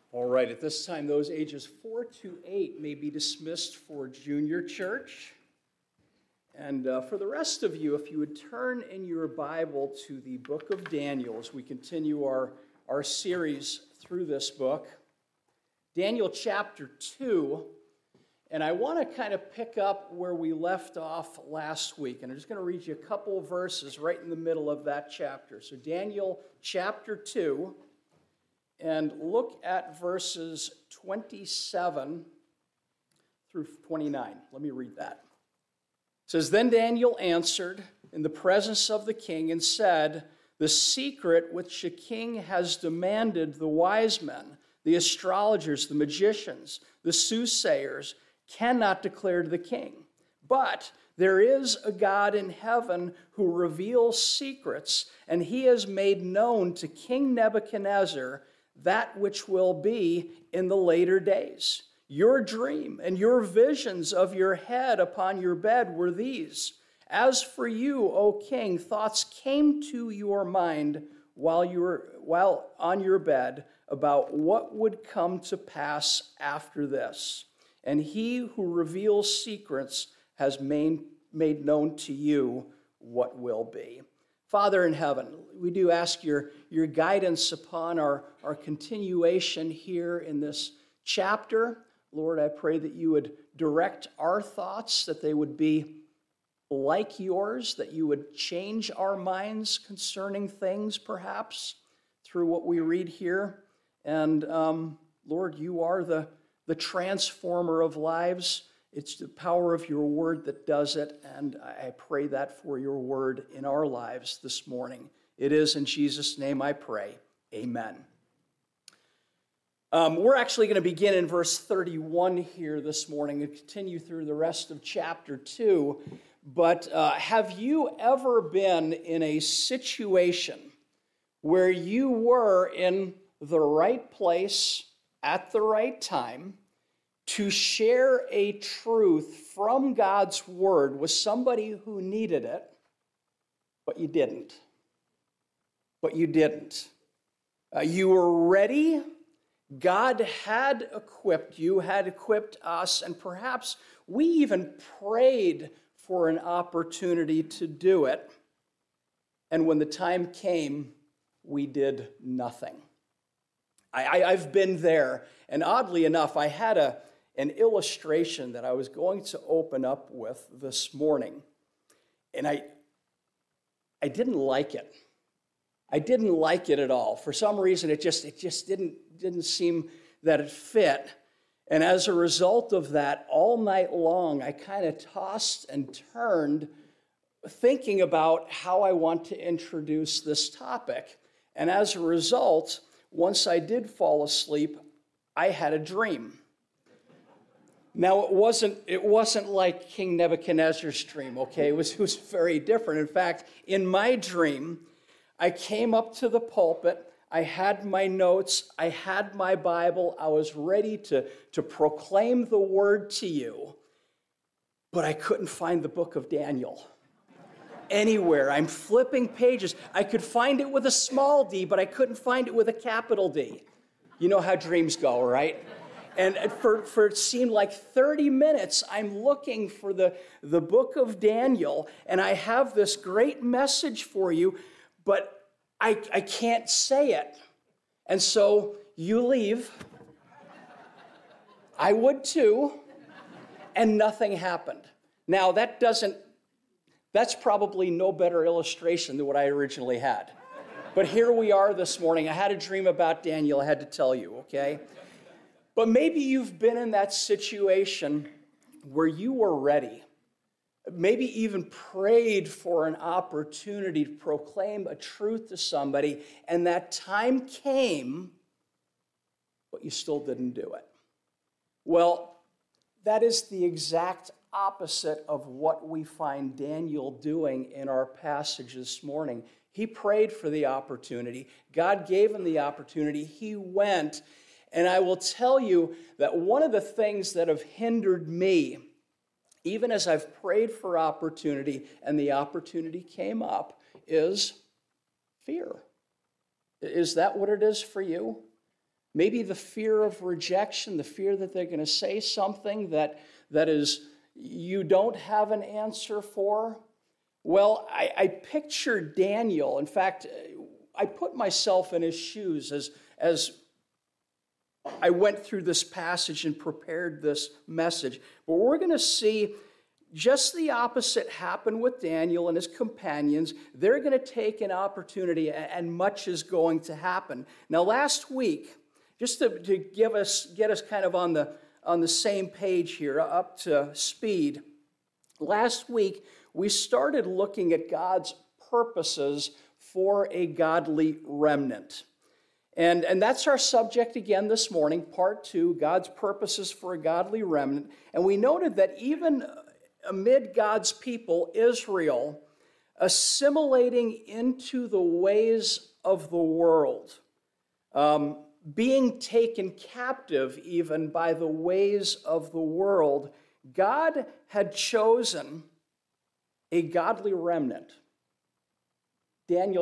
All right, at this time, those ages 4 to 8 may be dismissed for junior church. And for the rest of you, if you would turn in your Bible to the book of Daniel as we continue our series through this book. Daniel chapter 2, and I want to kind of pick up where we left off last week. And I'm just going to read you a couple of verses right in the middle of that chapter. So Daniel chapter 2. And look at verses 27 through 29. Let me read that. It says, "Then Daniel answered in the presence of the king and said, 'The secret which the king has demanded the wise men, the astrologers, the magicians, the soothsayers, cannot declare to the king. But there is a God in heaven who reveals secrets, and he has made known to King Nebuchadnezzar that which will be in the later days. Your dream and your visions of your head upon your bed were these. As for you, O king, thoughts came to your mind while on your bed about what would come to pass after this. And he who reveals secrets has made known to you what will be.'" Father in heaven, we do ask your guidance upon our continuation here in this chapter. Lord, I pray that you would direct our thoughts, that they would be like yours, that you would change our minds concerning things, perhaps, through what we read here. And Lord, you are the transformer of lives. It's the power of your word that does it, and I pray that for your word in our lives this morning. It is in Jesus' name I pray. Amen. We're actually going to begin in verse 31 here this morning and continue through the rest of chapter 2. But have you ever been in a situation where you were in the right place at the right time to share a truth from God's word with somebody who needed it, but you didn't? You were ready. God had equipped you, had equipped us, and perhaps we even prayed for an opportunity to do it. And when the time came, we did nothing. I've been there, and oddly enough, I had an illustration that I was going to open up with this morning. And I didn't like it. I didn't like it at all. For some reason, it just didn't seem that it fit. And as a result of that, all night long, I kind of tossed and turned thinking about how I want to introduce this topic. And as a result, once I did fall asleep, I had a dream. Now, it wasn't like King Nebuchadnezzar's dream, okay? It was very different. In fact, in my dream, I came up to the pulpit, I had my notes, I had my Bible, I was ready to proclaim the word to you, but I couldn't find the book of Daniel anywhere. I'm flipping pages. I could find it with a small d, but I couldn't find it with a capital D. You know how dreams go, right? And for it seemed like 30 minutes, I'm looking for the book of Daniel, and I have this great message for you, but I can't say it. And so you leave. I would too, and nothing happened. Now, that's probably no better illustration than what I originally had. But here we are this morning. I had a dream about Daniel, I had to tell you, okay? But maybe you've been in that situation where you were ready, maybe even prayed for an opportunity to proclaim a truth to somebody, and that time came, but you still didn't do it. Well, that is the exact opposite of what we find Daniel doing in our passage this morning. He prayed for the opportunity. God gave him the opportunity. He went. And I will tell you that one of the things that have hindered me, even as I've prayed for opportunity and the opportunity came up, is fear. Is that what it is for you? Maybe the fear of rejection, the fear that they're going to say something that is you don't have an answer for. Well, I picture Daniel. In fact, I put myself in his shoes as I went through this passage and prepared this message. But we're going to see just the opposite happen with Daniel and his companions. They're going to take an opportunity, and much is going to happen. Now, last week, just to get us kind of on the same page here, up to speed, last week we started looking at God's purposes for a godly remnant. And that's our subject again this morning, part 2, God's purposes for a godly remnant. And we noted that even amid God's people, Israel, assimilating into the ways of the world, being taken captive even by the ways of the world, God had chosen a godly remnant. Daniel,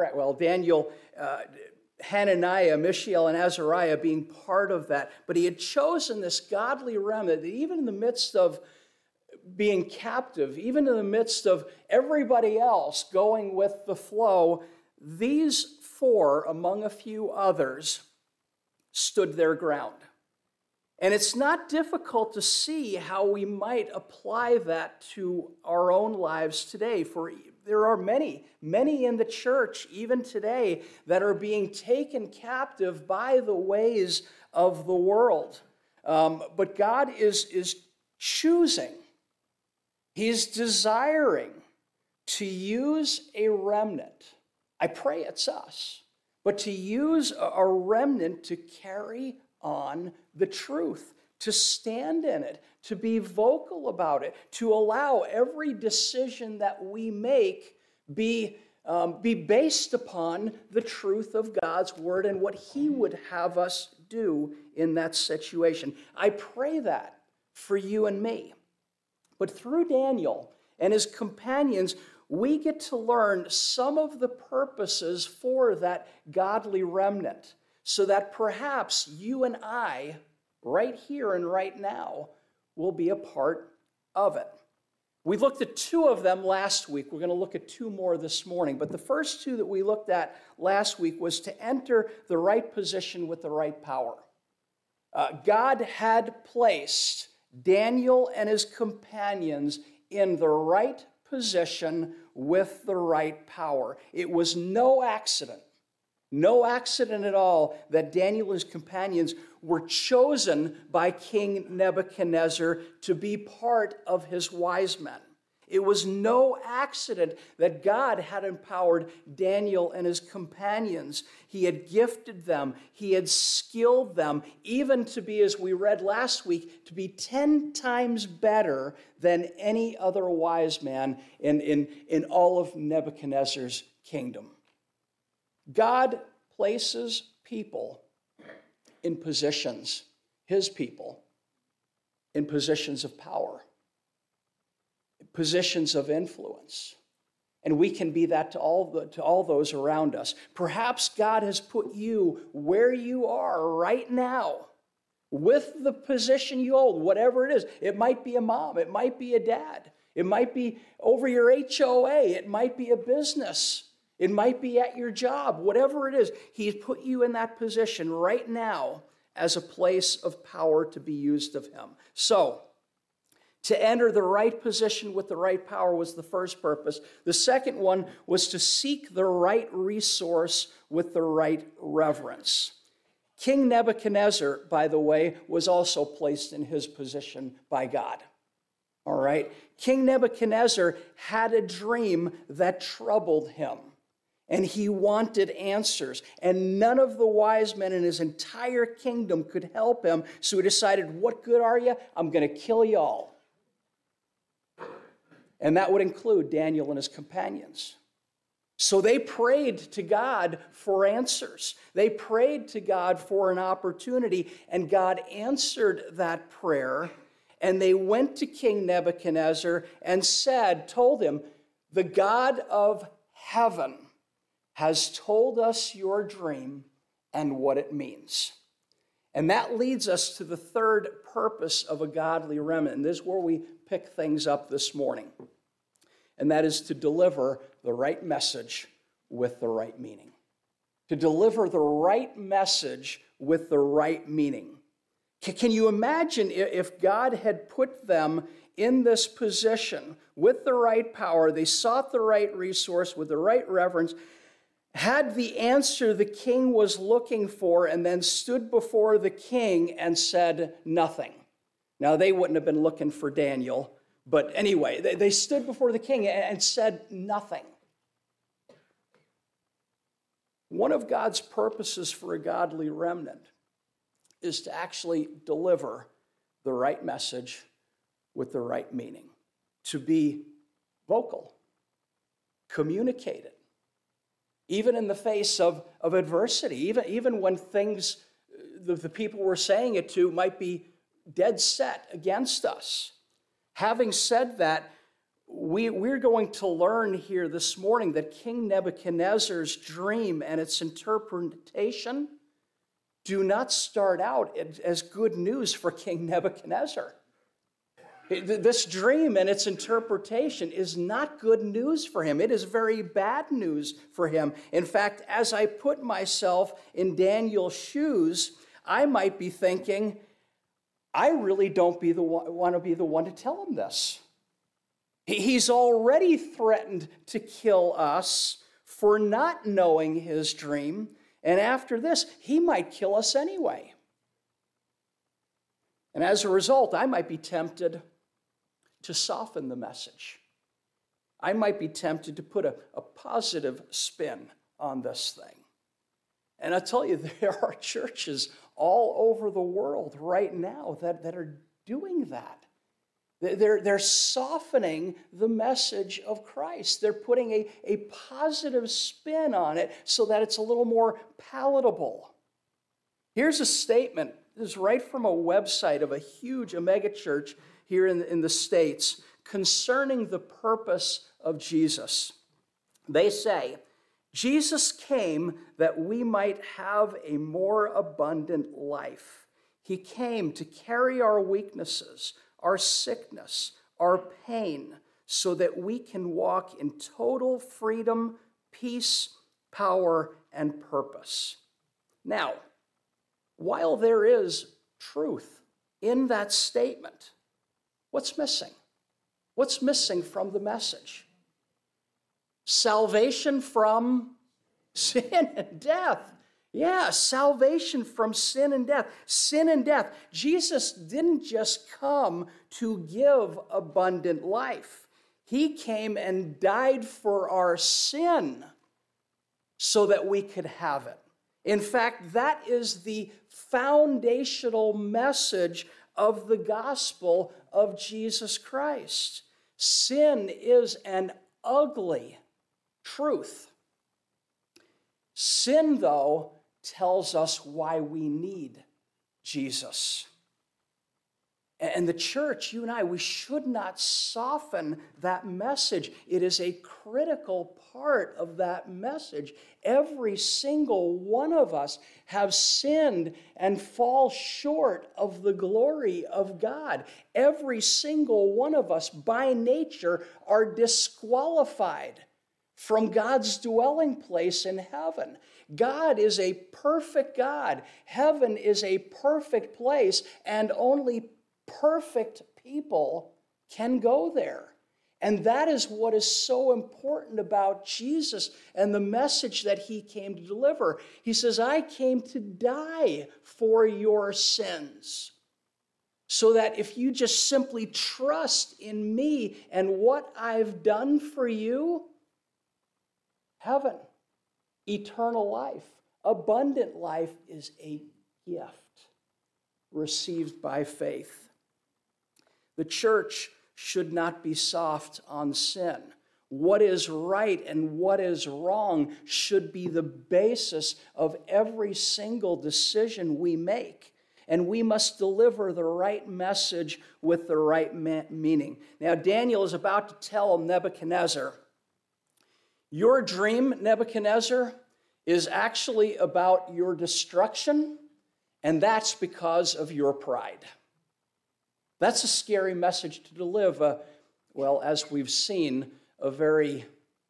Hananiah, Mishael, and Azariah being part of that. But he had chosen this godly remnant that even in the midst of being captive, even in the midst of everybody else going with the flow, these 4, among a few others, stood their ground. And it's not difficult to see how we might apply that to our own lives today. For there are many in the church, even today, that are being taken captive by the ways of the world. But God is choosing, He's desiring to use a remnant. I pray it's us, but to use a remnant to carry on the truth, to stand in it, to be vocal about it, to allow every decision that we make be based upon the truth of God's word and what He would have us do in that situation. I pray that for you and me. But through Daniel and his companions, we get to learn some of the purposes for that godly remnant, so that perhaps you and I, right here and right now, will be a part of it. We looked at 2 of them last week. We're going to look at 2 more this morning. But the first 2 that we looked at last week was to enter the right position with the right power. God had placed Daniel and his companions in the right position with the right power. It was no accident at all that Daniel and his companions were chosen by King Nebuchadnezzar to be part of his wise men. It was no accident that God had empowered Daniel and his companions. He had gifted them. He had skilled them, even to be, as we read last week, to be 10 times better than any other wise man in all of Nebuchadnezzar's kingdom. God places people in positions, His people, in positions of power, positions of influence. And we can be that to all those around us. Perhaps God has put you where you are right now with the position you hold, whatever it is. It might be a mom. It might be a dad. It might be over your HOA. It might be a business. It might be at your job. Whatever it is, He's put you in that position right now as a place of power to be used of Him. So, to enter the right position with the right power was the first purpose. The second one was to seek the right resource with the right reverence. King Nebuchadnezzar, by the way, was also placed in his position by God. All right? King Nebuchadnezzar had a dream that troubled him, and he wanted answers. And none of the wise men in his entire kingdom could help him, so he decided, what good are you? I'm going to kill you all. And that would include Daniel and his companions. So they prayed to God for answers. They prayed to God for an opportunity, and God answered that prayer. And they went to King Nebuchadnezzar and told him, the God of heaven has told us your dream and what it means. And that leads us to the third purpose of a godly remnant. And this is where we pick things up this morning. And that is to deliver the right message with the right meaning. To deliver the right message with the right meaning. Can you imagine if God had put them in this position with the right power, they sought the right resource with the right reverence, had the answer the king was looking for, and then stood before the king and said nothing. Now, they wouldn't have been looking for Daniel, but anyway, they stood before the king and said nothing. One of God's purposes for a godly remnant is to actually deliver the right message with the right meaning, to be vocal, communicate it, even in the face of adversity, even when things the people we're saying it to might be dead set against us. Having said that, we're going to learn here this morning that King Nebuchadnezzar's dream and its interpretation do not start out as good news for King Nebuchadnezzar. This dream and its interpretation is not good news for him. It is very bad news for him. In fact, as I put myself in Daniel's shoes, I might be thinking, I really don't want to be the one to tell him this. He's already threatened to kill us for not knowing his dream, and after this, he might kill us anyway. And as a result, I might be tempted to soften the message. I might be tempted to put a positive spin on this thing. And I tell you, there are churches all over the world right now that are doing that. They're softening the message of Christ. They're putting a positive spin on it so that it's a little more palatable. Here's a statement. This is right from a website of a mega church here in the States concerning the purpose of Jesus. They say, Jesus came that we might have a more abundant life. He came to carry our weaknesses, our sickness, our pain, so that we can walk in total freedom, peace, power, and purpose. Now, while there is truth in that statement, what's missing? What's missing from the message? Salvation from sin and death. Yeah, salvation from sin and death. Sin and death. Jesus didn't just come to give abundant life. He came and died for our sin so that we could have it. In fact, that is the foundational message of the gospel of Jesus Christ. Sin is an ugly truth. Sin, though, tells us why we need Jesus. And the church, you and I, we should not soften that message. It is a critical part of that message. Every single one of us have sinned and fall short of the glory of God. Every single one of us, by nature, are disqualified from God's dwelling place in heaven. God is a perfect God. Heaven is a perfect place, and only perfect people can go there. And that is what is so important about Jesus and the message that he came to deliver. He says, I came to die for your sins, so that if you just simply trust in me and what I've done for you, heaven, eternal life, abundant life is a gift received by faith. The church should not be soft on sin. What is right and what is wrong should be the basis of every single decision we make. And we must deliver the right message with the right meaning. Now, Daniel is about to tell Nebuchadnezzar, your dream, Nebuchadnezzar, is actually about your destruction And that's because of your pride. That's a scary message to deliver. Well, as we've seen, a very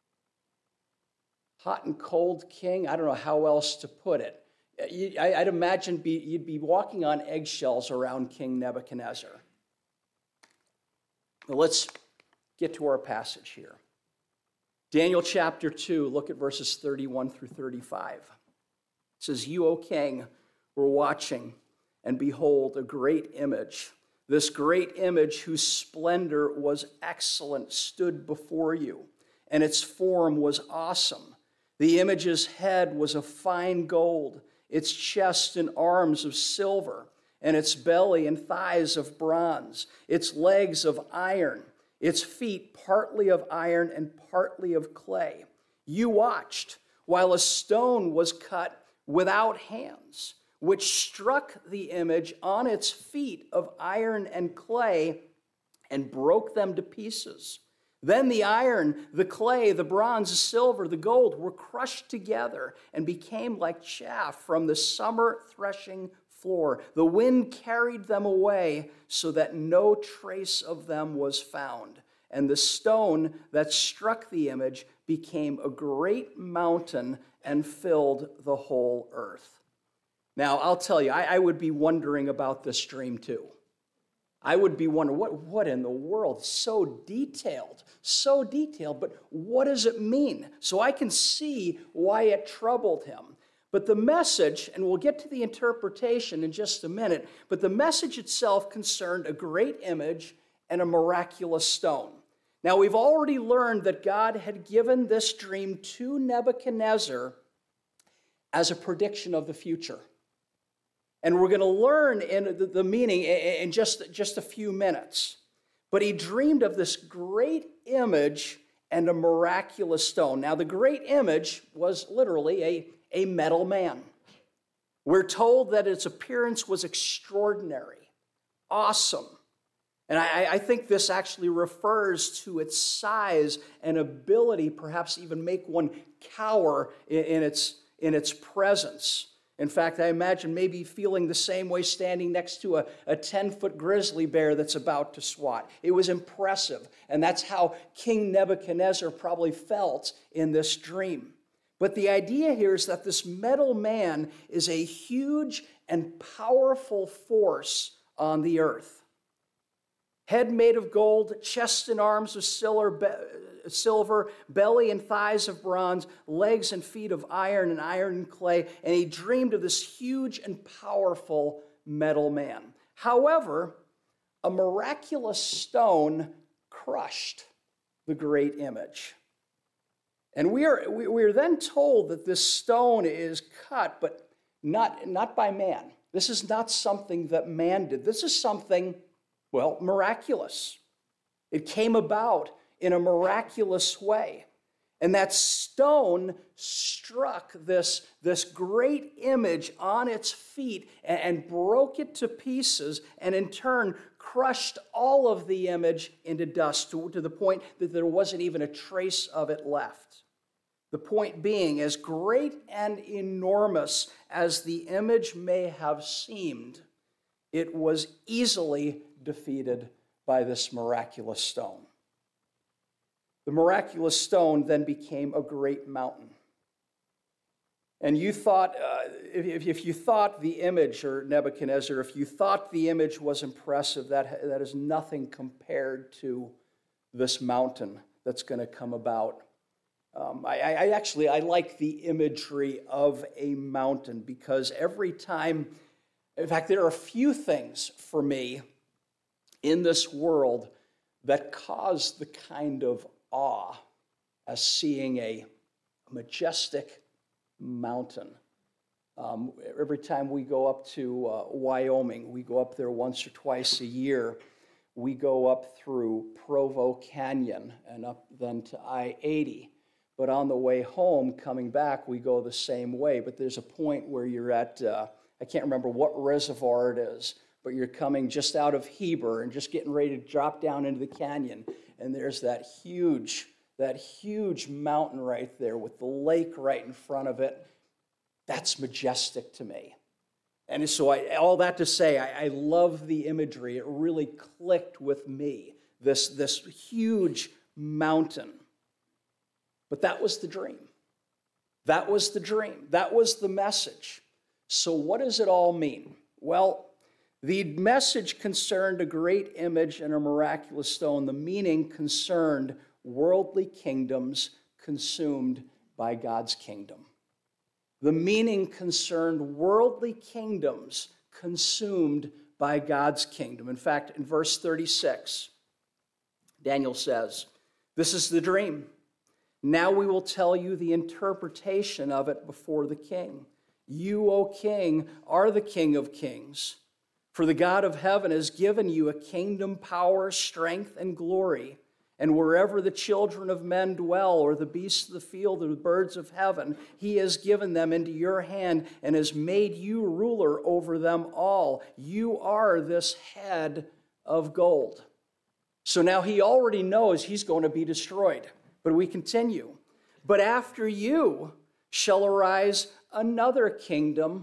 hot and cold king. I don't know how else to put it. I'd imagine you'd be walking on eggshells around King Nebuchadnezzar. Now let's get to our passage here. Daniel chapter 2, look at verses 31 through 35. It says, "You, O king, were watching, and behold, a great image. This great image, whose splendor was excellent, stood before you, and its form was awesome. The image's head was of fine gold, its chest and arms of silver, and its belly and thighs of bronze, its legs of iron, its feet partly of iron and partly of clay. You watched while a stone was cut without hands, which struck the image on its feet of iron and clay and broke them to pieces. Then the iron, the clay, the bronze, the silver, the gold were crushed together and became like chaff from the summer threshing floor. The wind carried them away so that no trace of them was found. And the stone that struck the image became a great mountain and filled the whole earth." Now, I'll tell you, I would be wondering about this dream too. I would be wondering, what in the world? So detailed, but what does it mean? So I can see why it troubled him. But the message, and we'll get to the interpretation in just a minute, but the message itself concerned a great image and a miraculous stone. Now, we've already learned that God had given this dream to Nebuchadnezzar as a prediction of the future. And we're going to learn in the meaning in just a few minutes. But he dreamed of this great image and a miraculous stone. Now, the great image was literally a metal man. We're told that its appearance was extraordinary, awesome. And I think this actually refers to its size and ability, perhaps even make one cower in its presence. In fact, I imagine maybe feeling the same way standing next to a 10-foot grizzly bear that's about to swat. It was impressive, and that's how King Nebuchadnezzar probably felt in this dream. But the idea here is that this metal man is a huge and powerful force on the earth. Head made of gold, chest and arms of silver, belly and thighs of bronze, legs and feet of iron and clay. And he dreamed of this huge and powerful metal man. However, a miraculous stone crushed the great image. And we are then told that this stone is cut, but not by man. This is not something that man did. This is something, well, miraculous. It came about in a miraculous way. And that stone struck this great image on its feet and broke it to pieces, and in turn crushed all of the image into dust to the point that there wasn't even a trace of it left. The point being, as great and enormous as the image may have seemed, it was easily defeated by this miraculous stone. The miraculous stone then became a great mountain. And you thought, if you thought the image, or Nebuchadnezzar, if you thought the image was impressive, that is nothing compared to this mountain that's going to come about. I like the imagery of a mountain, because every time, in fact, there are a few things for me in this world that cause the kind of awe as seeing a majestic mountain. Every time we go up to Wyoming, we go up there once or twice a year. We go up through Provo Canyon and up then to I-80. But on the way home, coming back, we go the same way. But there's a point where you're at, I can't remember what reservoir it is, but you're coming just out of Heber and just getting ready to drop down into the canyon. And there's that huge mountain right there with the lake right in front of it. That's majestic to me. And so all that to say, I love the imagery. It really clicked with me, this huge mountain. But that was the dream. That was the dream. That was the message. So what does it all mean? Well, the message concerned a great image and a miraculous stone. The meaning concerned worldly kingdoms consumed by God's kingdom. The meaning concerned worldly kingdoms consumed by God's kingdom. In fact, in verse 36, Daniel says, "This is the dream. Now we will tell you the interpretation of it before the king. You, O king, are the King of kings. For the God of heaven has given you a kingdom, power, strength, and glory. And wherever the children of men dwell, or the beasts of the field, or the birds of heaven, he has given them into your hand and has made you ruler over them all. You are this head of gold." So now he already knows he's going to be destroyed. But we continue. "But after you shall arise another kingdom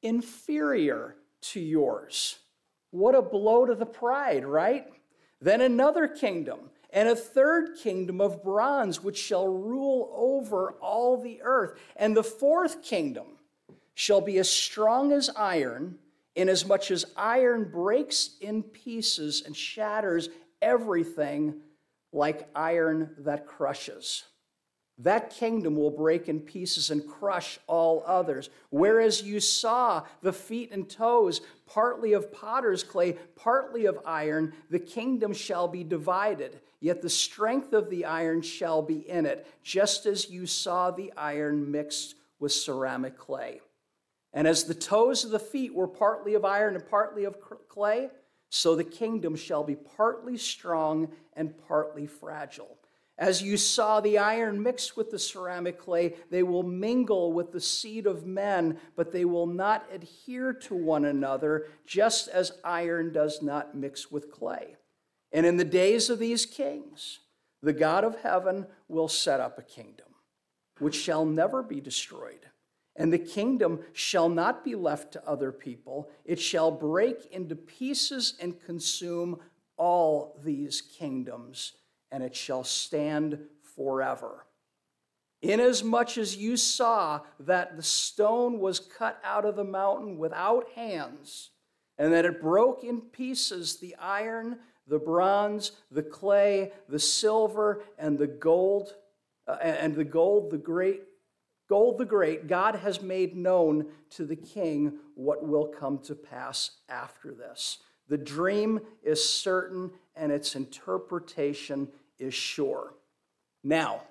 inferior to yours." What a blow to the pride, right? "Then another kingdom, and a third kingdom of bronze, which shall rule over all the earth. And the fourth kingdom shall be as strong as iron, inasmuch as iron breaks in pieces and shatters everything like iron that crushes. That kingdom will break in pieces and crush all others. Whereas you saw the feet and toes, partly of potter's clay, partly of iron, the kingdom shall be divided, yet the strength of the iron shall be in it, just as you saw the iron mixed with ceramic clay. And as the toes of the feet were partly of iron and partly of clay, so the kingdom shall be partly strong and partly fragile. As you saw the iron mixed with the ceramic clay, they will mingle with the seed of men, but they will not adhere to one another, just as iron does not mix with clay. And in the days of these kings, the God of heaven will set up a kingdom, which shall never be destroyed. And the kingdom shall not be left to other people. It shall break into pieces and consume all these kingdoms, and it shall stand forever. Inasmuch as you saw that the stone was cut out of the mountain without hands, and that it broke in pieces the iron, the bronze, the clay, the silver, and the gold, the great, God has made known to the king what will come to pass after this. The dream is certain, and its interpretation is sure. Now,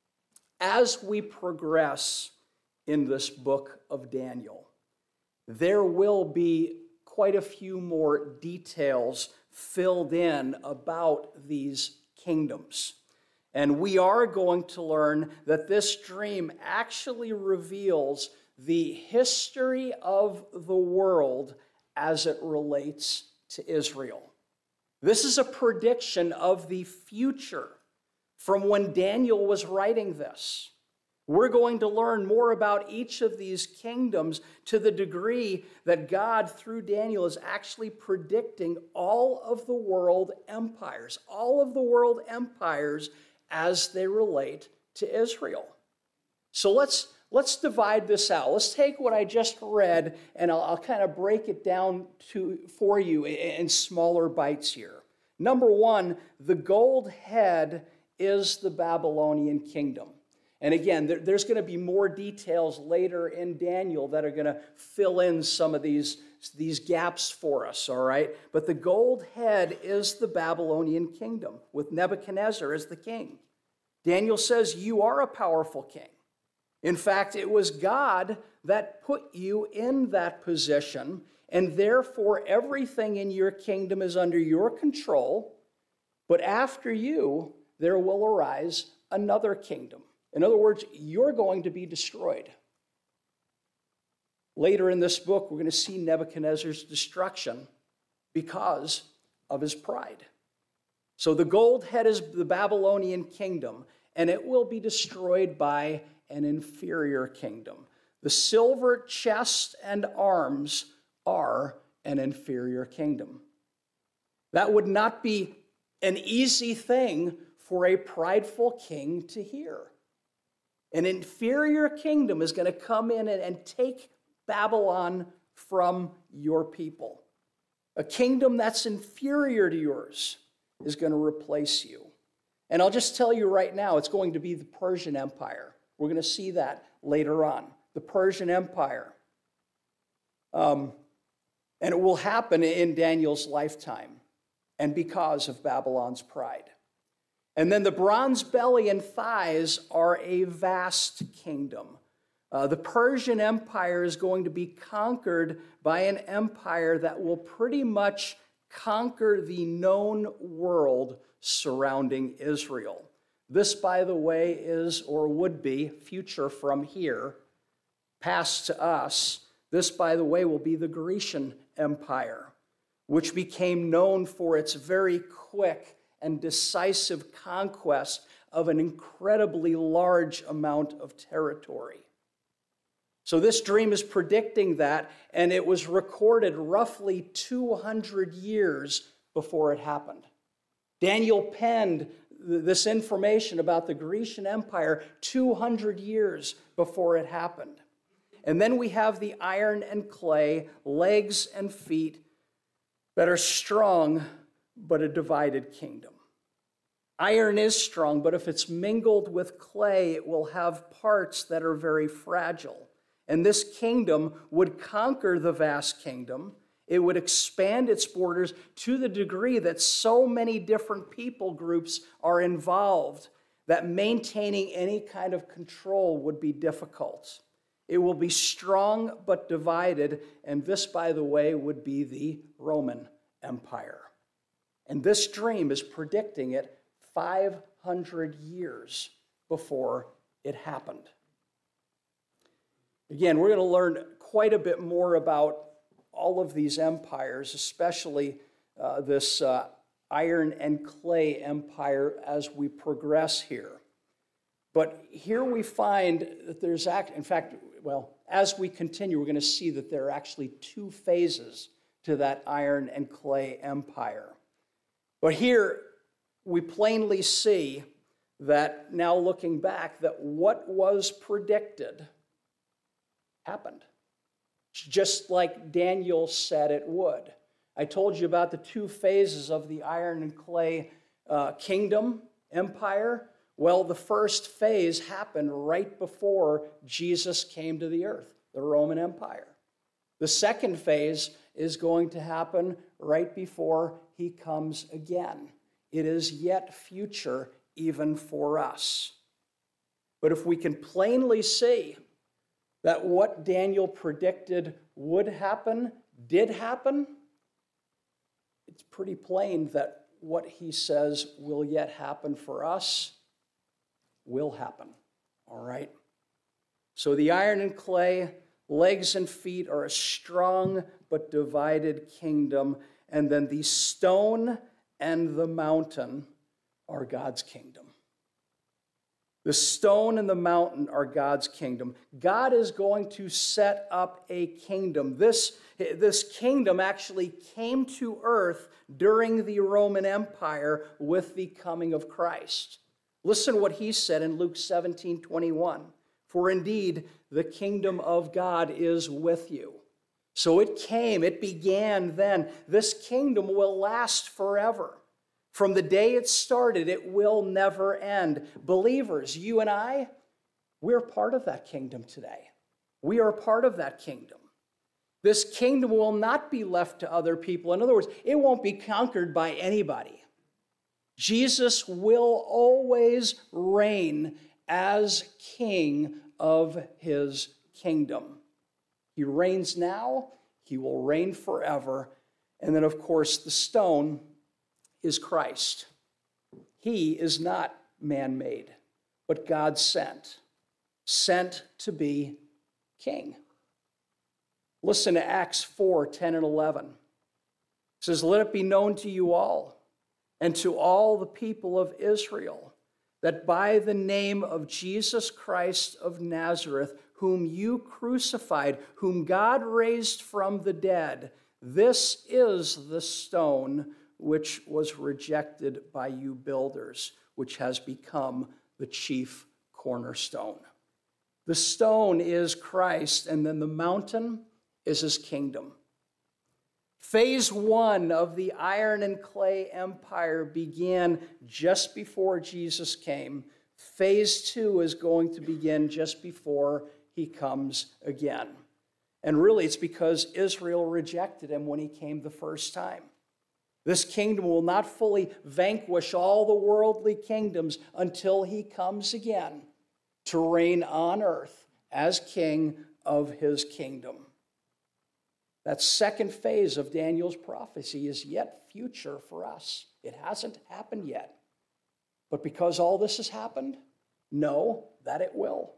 as we progress in this book of Daniel, there will be quite a few more details filled in about these kingdoms. And we are going to learn that this dream actually reveals the history of the world as it relates to Israel. This is a prediction of the future from when Daniel was writing this. We're going to learn more about each of these kingdoms to the degree that God, through Daniel, is actually predicting all of the world empires as they relate to Israel. So let's divide this out. Let's take what I just read, and I'll kind of break it down for you in smaller bites here. Number one, the gold head is the Babylonian kingdom. And again, there's going to be more details later in Daniel that are going to fill in some of these gaps for us, all right? But the gold head is the Babylonian kingdom, with Nebuchadnezzar as the king. Daniel says, you are a powerful king. In fact, it was God that put you in that position, and therefore everything in your kingdom is under your control. But after you, there will arise another kingdom. In other words, you're going to be destroyed. Later in this book, we're going to see Nebuchadnezzar's destruction because of his pride. So the gold head is the Babylonian kingdom, and it will be destroyed by an inferior kingdom. The silver chest and arms are an inferior kingdom. That would not be an easy thing for a prideful king to hear. An inferior kingdom is going to come in and take Babylon from your people. A kingdom that's inferior to yours is going to replace you. And I'll just tell you right now, it's going to be the Persian Empire. We're going to see that later on. The Persian Empire. And it will happen in Daniel's lifetime and because of Babylon's pride. And then the bronze belly and thighs are a vast kingdom. The Persian Empire is going to be conquered by an empire that will pretty much conquer the known world surrounding Israel. This, by the way, is or would be future from here, past to us. This, by the way, will be the Grecian Empire, which became known for its very quick and decisive conquest of an incredibly large amount of territory. So this dream is predicting that, and it was recorded roughly 200 years before it happened. Daniel penned this information about the Grecian Empire 200 years before it happened. And then we have the iron and clay, legs and feet that are strong, but a divided kingdom. Iron is strong, but if it's mingled with clay, it will have parts that are very fragile. And this kingdom would conquer the vast kingdom. It would expand its borders to the degree that so many different people groups are involved that maintaining any kind of control would be difficult. It will be strong but divided, and this, by the way, would be the Roman Empire. And this dream is predicting it 500 years before it happened. Again, we're going to learn quite a bit more about all of these empires, especially this iron and clay empire as we progress here. But here we find that there's, in fact, as we continue, we're going to see that there are actually two phases to that iron and clay empire. But here we plainly see that, now looking back, that what was predicted happened, just like Daniel said it would. I told you about the two phases of the iron and clay kingdom empire. Well, the first phase happened right before Jesus came to the earth, the Roman Empire. The second phase is going to happen right before he comes again. It is yet future even for us. But if we can plainly see that what Daniel predicted would happen, did happen, it's pretty plain that what he says will yet happen for us will happen. All right? So the iron and clay, legs and feet are a strong but divided kingdom, and then the stone and the mountain are God's kingdom. The stone and the mountain are God's kingdom. God is going to set up a kingdom. This kingdom actually came to earth during the Roman Empire with the coming of Christ. Listen what he said in Luke 17:21. For indeed, the kingdom of God is with you. So it came, it began then. This kingdom will last forever. From the day it started, it will never end. Believers, you and I, we're part of that kingdom today. We are part of that kingdom. This kingdom will not be left to other people. In other words, it won't be conquered by anybody. Jesus will always reign as king of his kingdom. He reigns now, he will reign forever. And then, of course, the stone is Christ. He is not man-made, but God sent to be king. Listen to Acts 4:10 and 11. It says, let it be known to you all and to all the people of Israel that by the name of Jesus Christ of Nazareth, whom you crucified, whom God raised from the dead, this is the stone which was rejected by you builders, which has become the chief cornerstone. The stone is Christ, and then the mountain is his kingdom. Phase one of the iron and clay empire began just before Jesus came. Phase two is going to begin just before he comes again. And really, it's because Israel rejected him when he came the first time. This kingdom will not fully vanquish all the worldly kingdoms until he comes again to reign on earth as king of his kingdom. That second phase of Daniel's prophecy is yet future for us. It hasn't happened yet. But because all this has happened, know that it will.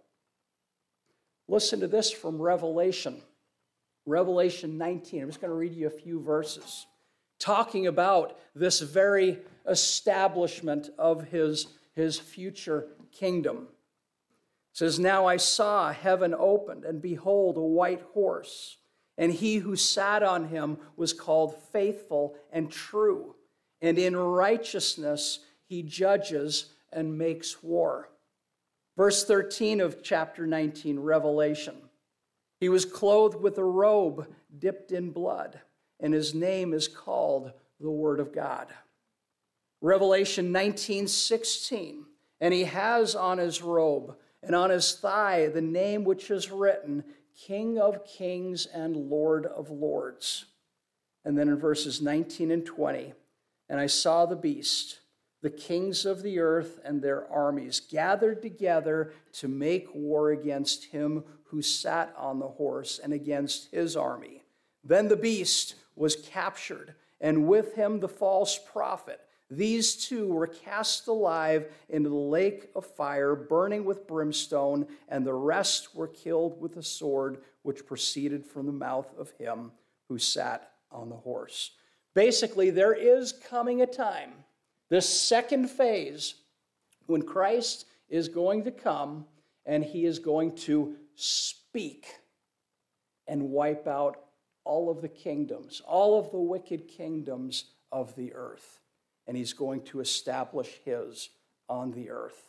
Listen to this from Revelation. Revelation 19. I'm just going to read you a few verses talking about this very establishment of his future kingdom. It says, "Now I saw heaven opened, and behold, a white horse. And he who sat on him was called Faithful and True. And in righteousness he judges and makes war." Verse 13 of chapter 19, Revelation. "He was clothed with a robe dipped in blood, and his name is called the Word of God." Revelation 19:16. "And he has on his robe and on his thigh the name which is written, King of Kings and Lord of Lords." And then in verses 19 and 20, "And I saw the beast, the kings of the earth and their armies, gathered together to make war against him who sat on the horse and against his army. Then the beast was captured, and with him the false prophet. These two were cast alive into the lake of fire, burning with brimstone, and the rest were killed with a sword which proceeded from the mouth of him who sat on the horse." Basically, there is coming a time, this second phase, when Christ is going to come and he is going to speak and wipe out all of the kingdoms, all of the wicked kingdoms of the earth. And he's going to establish his on the earth.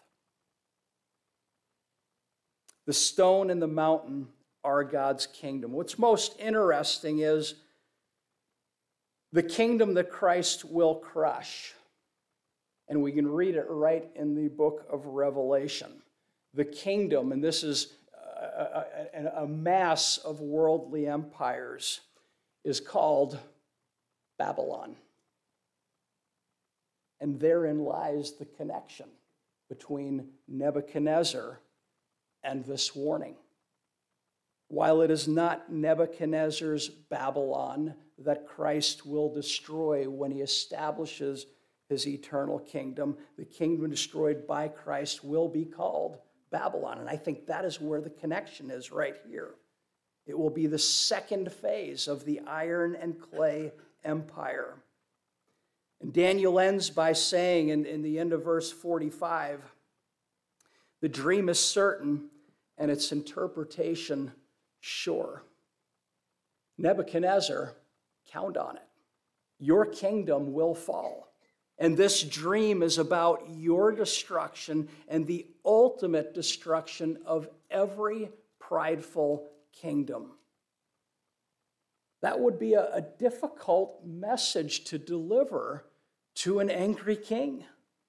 The stone and the mountain are God's kingdom. What's most interesting is the kingdom that Christ will crush. And we can read it right in the book of Revelation. The kingdom, and this is a mass of worldly empires, is called Babylon. And therein lies the connection between Nebuchadnezzar and this warning. While it is not Nebuchadnezzar's Babylon that Christ will destroy when he establishes his eternal kingdom, the kingdom destroyed by Christ will be called Babylon. And I think that is where the connection is right here. It will be the second phase of the iron and clay empire. And Daniel ends by saying in the end of verse 45, "The dream is certain and its interpretation sure." Nebuchadnezzar, count on it. Your kingdom will fall. And this dream is about your destruction and the ultimate destruction of every prideful kingdom. That would be a difficult message to deliver to an angry king,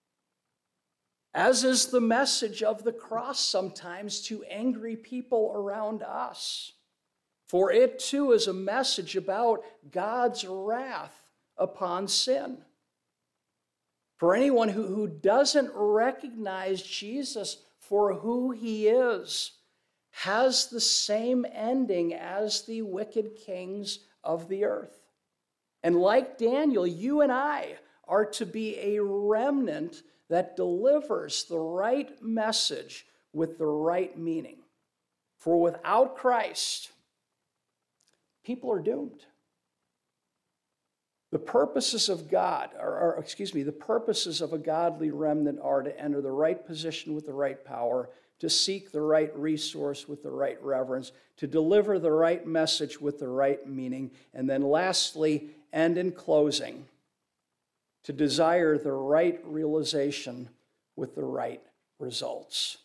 as is the message of the cross sometimes to angry people around us. For it too is a message about God's wrath upon sin. For anyone who doesn't recognize Jesus for who he is, has the same ending as the wicked kings of the earth. And like Daniel, you and I are to be a remnant that delivers the right message with the right meaning. For without Christ, people are doomed. The purposes of God, the purposes of a godly remnant are to enter the right position with the right power, to seek the right resource with the right reverence, to deliver the right message with the right meaning, and then lastly, and in closing, to desire the right realization with the right results.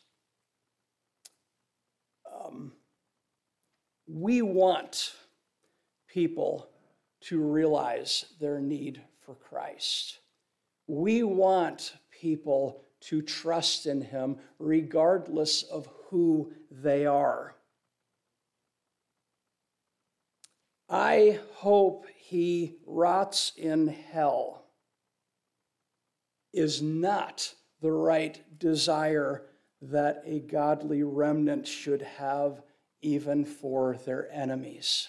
We want people to realize their need for Christ. We want people to trust in him regardless of who they are. I hope he rots in hell is not the right desire that a godly remnant should have even for their enemies.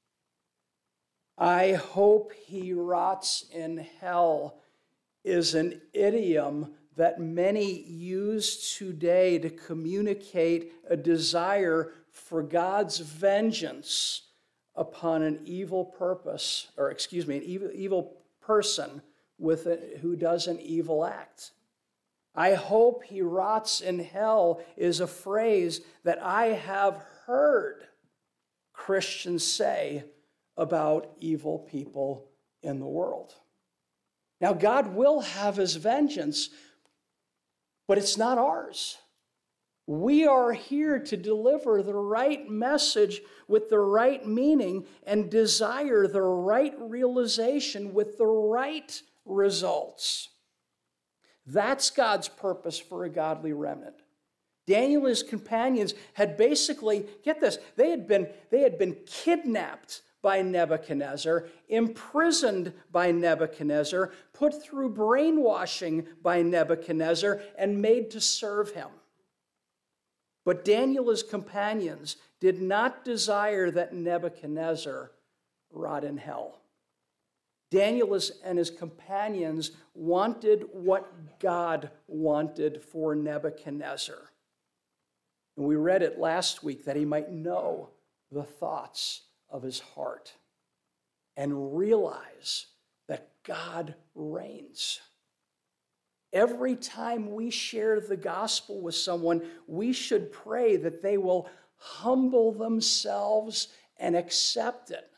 I hope he rots in hell is an idiom that many use today to communicate a desire for God's vengeance upon an evil purpose, an evil person who does an evil act. I hope he rots in hell is a phrase that I have heard Christians say about evil people in the world. Now, God will have his vengeance, but it's not ours. We are here to deliver the right message with the right meaning and desire the right realization with the right results. That's God's purpose for a godly remnant. Daniel and his companions had basically, get this, they had been kidnapped by Nebuchadnezzar, imprisoned by Nebuchadnezzar, put through brainwashing by Nebuchadnezzar, and made to serve him. But Daniel and his companions did not desire that Nebuchadnezzar rot in hell. Daniel and his companions wanted what God wanted for Nebuchadnezzar. And we read it last week, that he might know the thoughts of his heart and realize that God reigns. Every time we share the gospel with someone, we should pray that they will humble themselves and accept it.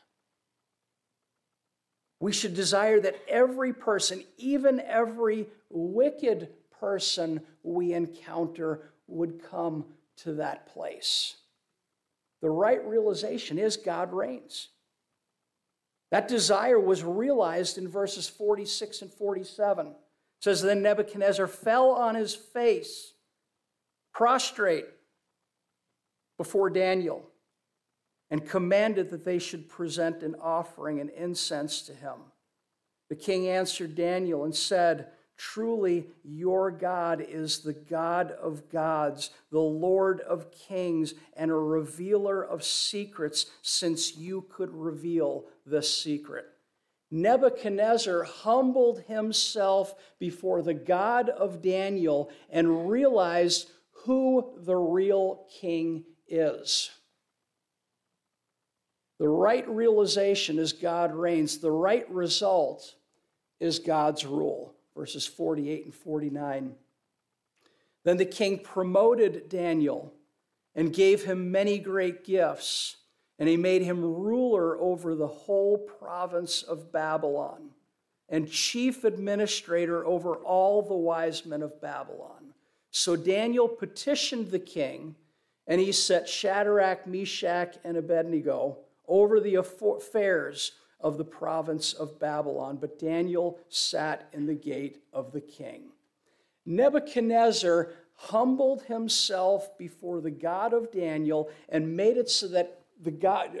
We should desire that every person, even every wicked person we encounter, would come to that place. The right realization is God reigns. That desire was realized in verses 46 and 47. It says, then Nebuchadnezzar fell on his face, prostrate before Daniel, and commanded that they should present an offering and incense to him. The king answered Daniel and said, truly, your God is the God of gods, the Lord of kings, and a revealer of secrets, since you could reveal this secret. Nebuchadnezzar humbled himself before the God of Daniel and realized who the real king is. The right realization is God reigns. The right result is God's rule. Verses 48 and 49. Then the king promoted Daniel and gave him many great gifts, and he made him ruler over the whole province of Babylon and chief administrator over all the wise men of Babylon. So Daniel petitioned the king, and he set Shadrach, Meshach, and Abednego over the affairs of the province of Babylon, but Daniel sat in the gate of the king. Nebuchadnezzar humbled himself before the God of Daniel and made it so that the God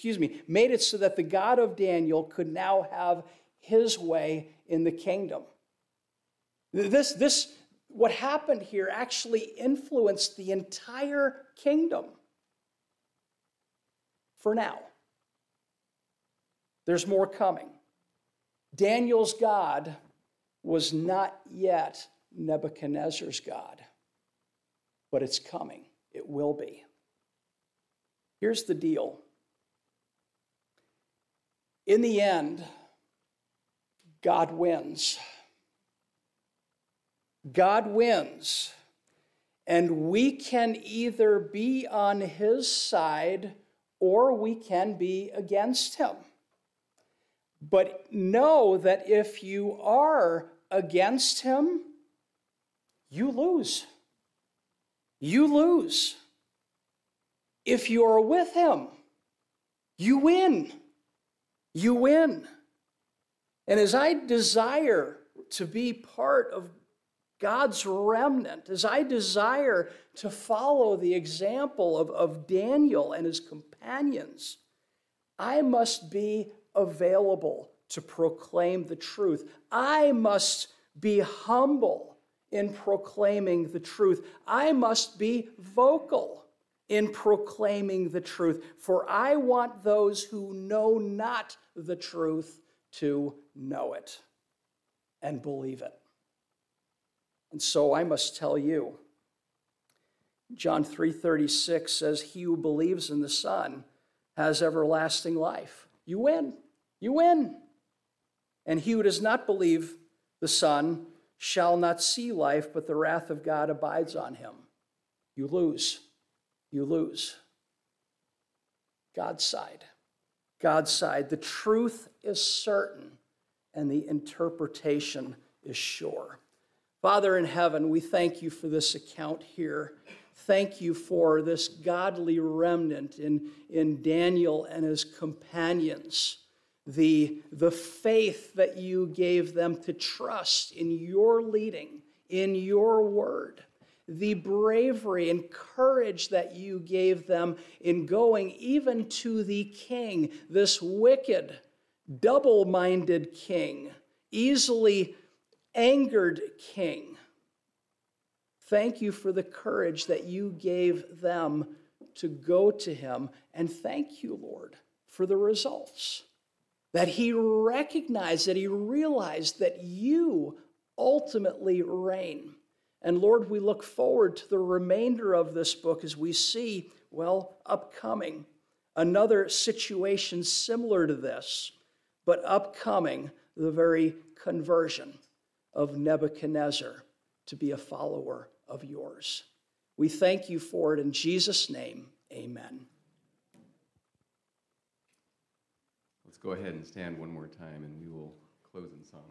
of Daniel could now have his way in the kingdom. What happened here actually influenced the entire kingdom. For now. There's more coming. Daniel's God was not yet Nebuchadnezzar's God, but it's coming. It will be. Here's the deal. In the end, God wins. God wins. And we can either be on his side or we can be against him. But know that if you are against him, you lose. You lose. If you are with him, you win. You win. And as I desire to be part of God's remnant, as I desire to follow the example of Daniel and his companions, I must be available to proclaim the truth. I must be humble in proclaiming the truth. I must be vocal in proclaiming the truth, for I want those who know not the truth to know it and believe it. And so I must tell you, John 3:36 says, "He who believes in the Son has everlasting life." You win. You win. And he who does not believe the Son shall not see life, but the wrath of God abides on him. You lose. You lose. God's side. God's side. The truth is certain, and the interpretation is sure. Father in heaven, we thank you for this account here. Thank you for this godly remnant in Daniel and his companions. The faith that you gave them to trust in your leading, in your word. The bravery and courage that you gave them in going even to the king, this wicked, double-minded king, easily angered king. Thank you for the courage that you gave them to go to him. And thank you, Lord, for the results. That he recognized, that he realized that you ultimately reign. And Lord, we look forward to the remainder of this book as we see, upcoming, another situation similar to this, but upcoming, the very conversion of Nebuchadnezzar to be a follower of yours. We thank you for it in Jesus' name, amen. Let's go ahead and stand one more time and we will close in song.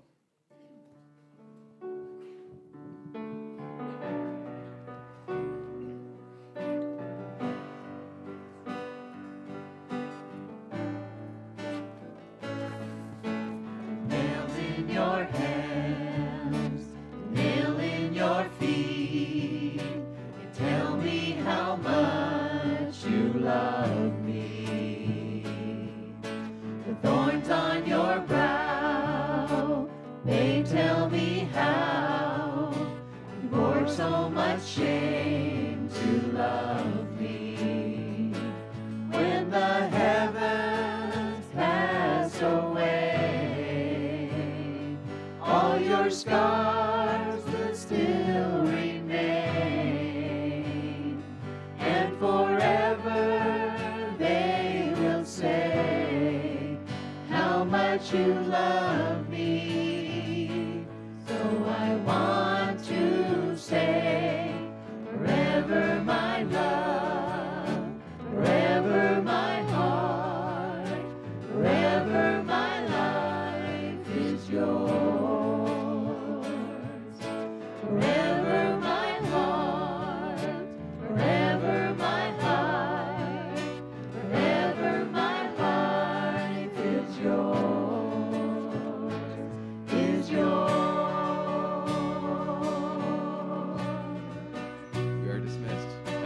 Nails in your hands, nail in your feet, and tell me how much you love me. The thorns on your brow, they tell me how you bore so much shame to love me. When the heavens pass away, all your scars will still remain, and forever they will say how much you love me.